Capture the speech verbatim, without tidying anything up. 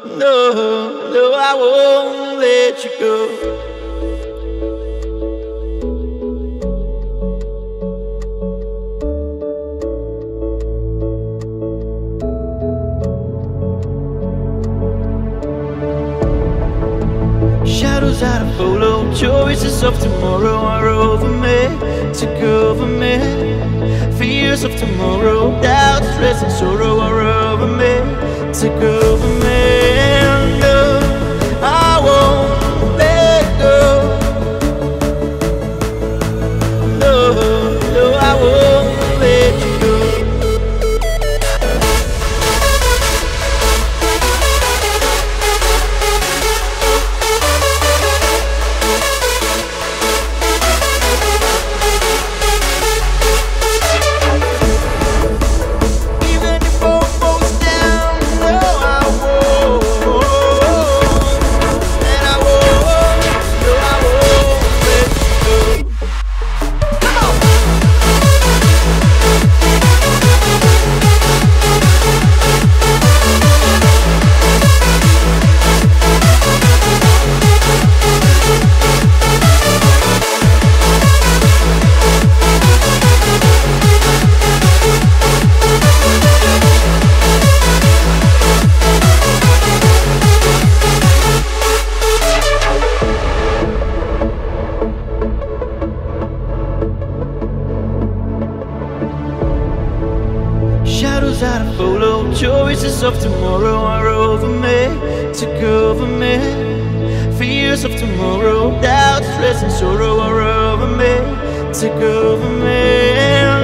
no, no, I won't let you go. Shadows out of follow, choices of tomorrow are over me, took over me. Fears of tomorrow, doubts, stress and sorrow are over me, took over me. No, I won't let go. No, no, I won't let you go. Shadows out of follow, choices of tomorrow are over me, took over me. Fears of tomorrow, doubts, stress and sorrow are over me, took over me.